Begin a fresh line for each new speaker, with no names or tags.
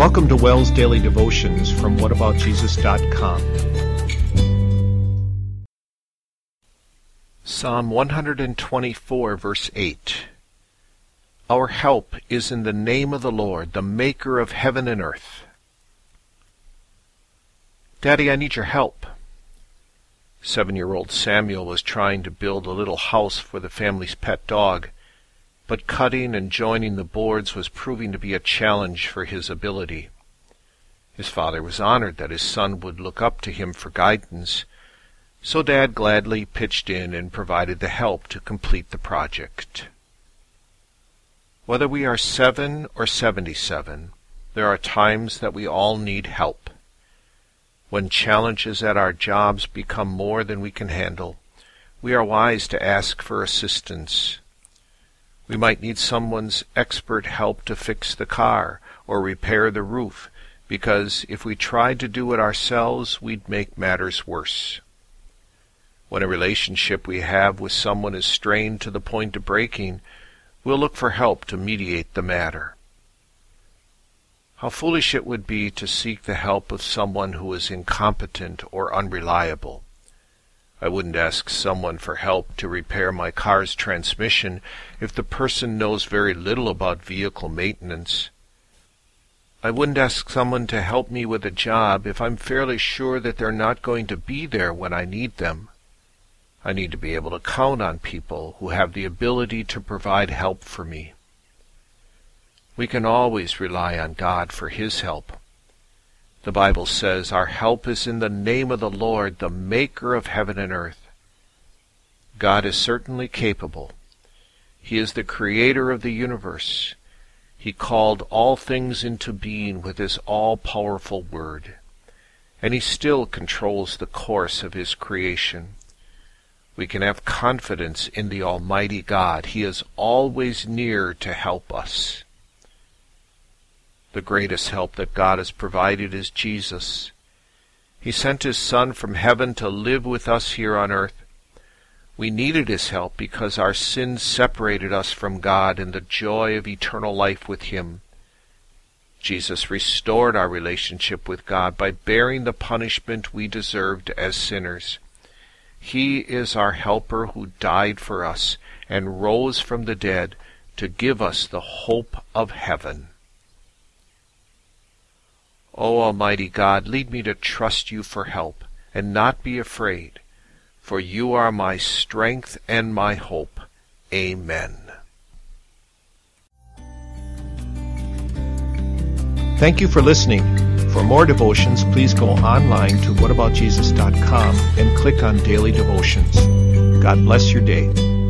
Welcome to Wells Daily Devotions from whataboutjesus.com. Psalm 124, verse 8. Our help is in the name of the Lord, the maker of heaven and earth. Daddy, I need your help. 7-year-old Samuel was trying to build a little house for the family's pet dog, but cutting and joining the boards was proving to be a challenge for his ability. His father was honored that his son would look up to him for guidance, so Dad gladly pitched in and provided the help to complete the project. Whether we are 7 or 77, there are times that we all need help. When challenges at our jobs become more than we can handle, we are wise to ask for assistance. We might need someone's expert help to fix the car or repair the roof, because if we tried to do it ourselves, we'd make matters worse. When a relationship we have with someone is strained to the point of breaking, we'll look for help to mediate the matter. How foolish it would be to seek the help of someone who is incompetent or unreliable. I wouldn't ask someone for help to repair my car's transmission if the person knows very little about vehicle maintenance. I wouldn't ask someone to help me with a job if I'm fairly sure that they're not going to be there when I need them. I need to be able to count on people who have the ability to provide help for me. We can always rely on God for His help. The Bible says our help is in the name of the Lord, the maker of heaven and earth. God is certainly capable. He is the creator of the universe. He called all things into being with His all-powerful word, and He still controls the course of His creation. We can have confidence in the Almighty God. He is always near to help us. The greatest help that God has provided is Jesus. He sent His Son from heaven to live with us here on earth. We needed His help because our sins separated us from God and the joy of eternal life with Him. Jesus restored our relationship with God by bearing the punishment we deserved as sinners. He is our helper who died for us and rose from the dead to give us the hope of heaven. O Almighty God, lead me to trust You for help and not be afraid, for You are my strength and my hope. Amen. Thank you for listening. For more devotions, please go online to whataboutjesus.com and click on Daily Devotions. God bless your day.